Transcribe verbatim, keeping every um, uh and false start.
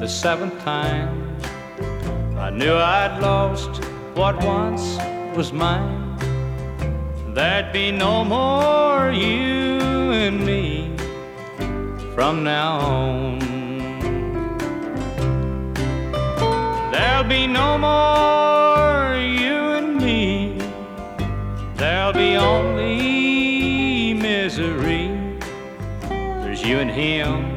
the seventh time. I knew I'd lost what once was mine. There'd be no more you and me from now on. There'll be no more you and me. There'll be only misery. There's you and him,